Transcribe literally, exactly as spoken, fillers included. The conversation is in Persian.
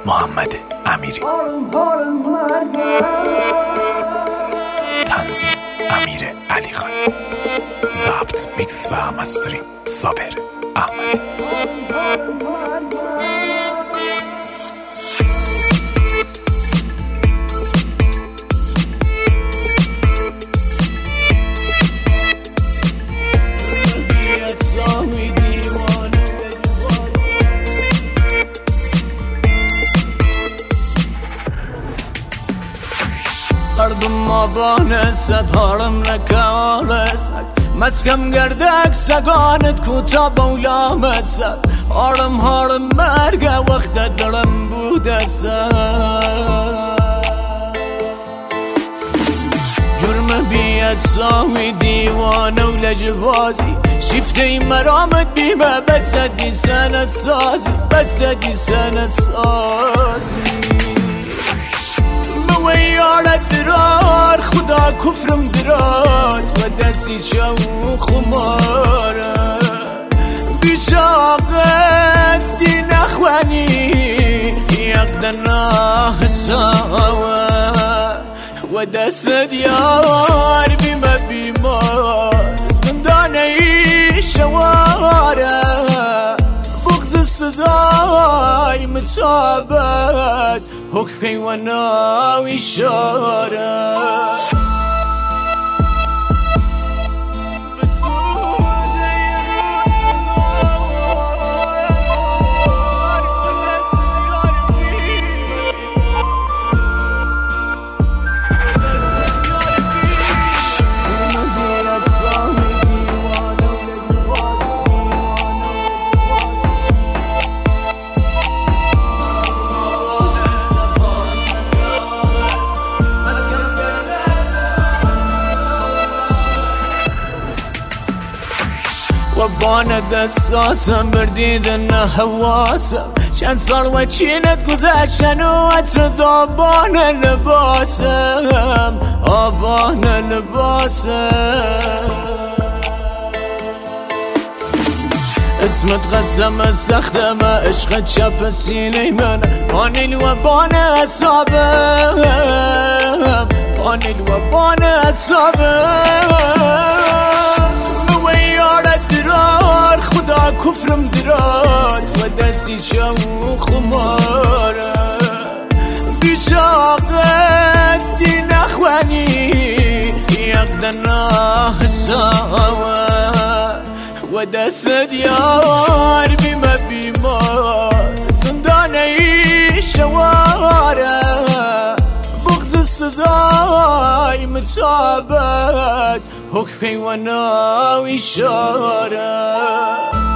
محمد امیری. تنظیم امیر علی خان. ضبط میکس و مسترینگ صابر احمدی. قردم ما بانست هارم نکالست مسکم گردک سگانت کوتا بولا مسد هارم هارم مرگه وقت دلم بودست جرم بیاساوی دیوانه و لجبازی شفته مرامت بیمه بسدی سنه سازی بسدی سنه سازی ویارت درار خدا کفرم دراز و دستی چو خماره بیشاقت دی نخوانی یقدنا حساوه و دست دیار بیمه بیمار زندانه شواره بغض صدای متابت حکمی و ناوی شاره و بانه دستاسم بردیدن حواسم چند سال و چینت گذشتن و عطر دابان لباسم آبان لباسم اسمت قسم سختم عشق چپ سینه من پانیل و بان اصابم پانیل و بان اصابم درار خدا کفرم دراز و دستی چو خماره بیشاقت دی نخوانی یقدنا حساوه و دست دیار بیمه بیمار زندانه شواره بغض صدای متابت حکمی و ناوی شاره